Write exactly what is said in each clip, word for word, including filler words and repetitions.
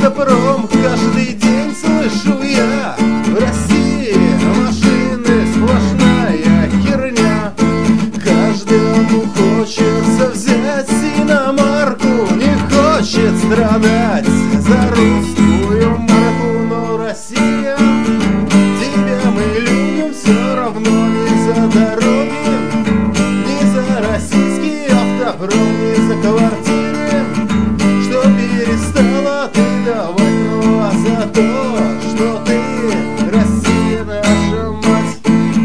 автопром. Каждый день слышу я: в России машины сплошная херня. Каждому хочется взять иномарку, не хочет страдать за русскую марку. Но Россия, тебя мы любим все равно, не за дороги, не за российский автопром, не за квартиры, что перестала ты давать, ну а за то, что ты, Россия, наша мать.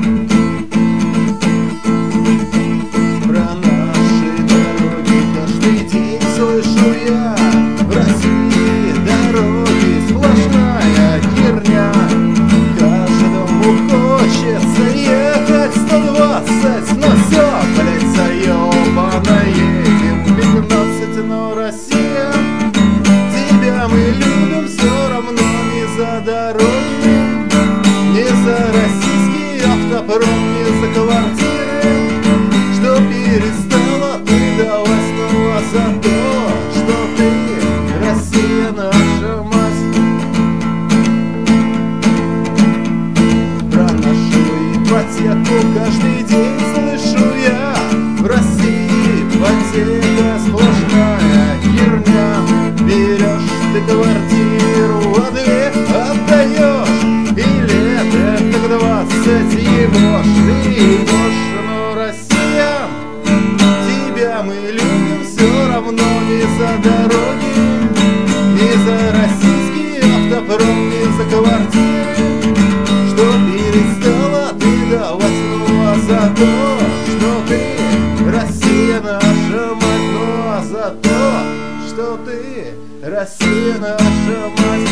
Про наши дороги каждый день слышу я: в России дороги сплошная херня. Каждому хочется ехать сто двадцать, но все, блядь, заебано, едем пятнадцать. Но Россия, тебя мы любим все равно, не за дороги, не за российский автопром, не за квартиры, что перестала ты давать, ну а за то, что ты, Россия, наша мать. Про нашу ипотеку каждый день слышу я: в России ипотека сплошная херня. Берешь ты квартиру, а две отдаешь, и лет так двадцать ебошь, ты ебошь. Но Россия, тебя мы любим все равно, не за дороги, не за российский автопром, не за квартиры, что перестала ты давать, ну а за то, что ты, Россия, наша мать. Ну а за то, что ты, Россия, наша мать.